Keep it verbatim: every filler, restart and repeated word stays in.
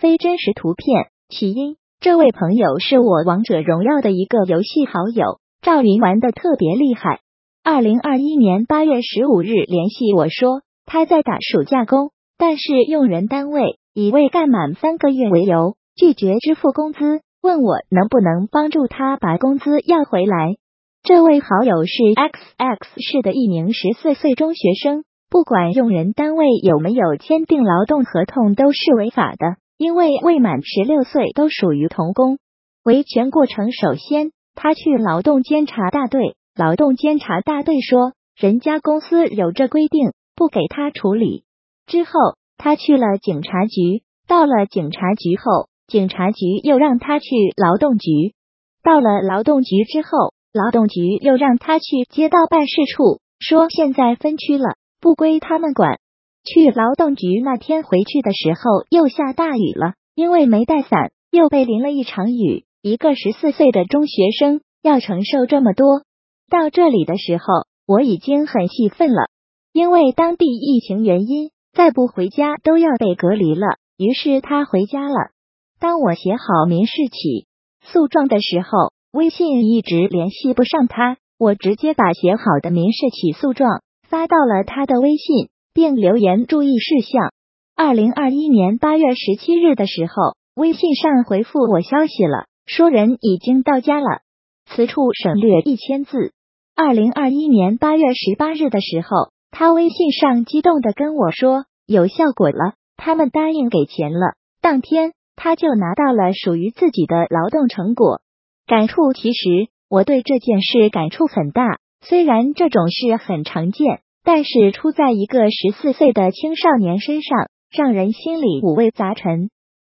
非真实图片。起因，这位朋友是我王者荣耀的一个游戏好友，赵云玩的特别厉害。二零二一年八月十五日联系我说，他在打暑假工，但是用人单位以未干满三个月为由，拒绝支付工资，问我能不能帮助他把工资要回来。这位好友是 X X 市的一名十四岁中学生，不管用人单位有没有签订劳动合同都是违法的，因为未满十六岁都属于童工。维权过程，首先他去劳动监察大队，劳动监察大队说人家公司有这规定，不给他处理。之后他去了警察局，到了警察局后，警察局又让他去劳动局，到了劳动局之后，劳动局又让他去街道办事处，说现在分区了，不归他们管。去劳动局那天回去的时候又下大雨了，因为没带伞，又被淋了一场雨。一个十四岁的中学生要承受这么多。到这里的时候，我已经很气愤了，因为当地疫情原因，再不回家都要被隔离了。于是他回家了。当我写好民事起诉状的时候，微信一直联系不上他，我直接把写好的民事起诉状发到了他的微信，并留言注意事项。二零二一年八月十七日的时候，微信上回复我消息了，说人已经到家了，此处省略一千字。二零二一年八月十八日的时候，他微信上激动地跟我说有效果了，他们答应给钱了。当天他就拿到了属于自己的劳动成果。感触，其实我对这件事感触很大，虽然这种事很常见，但是出在一个十四岁的青少年身上，让人心里五味杂陈。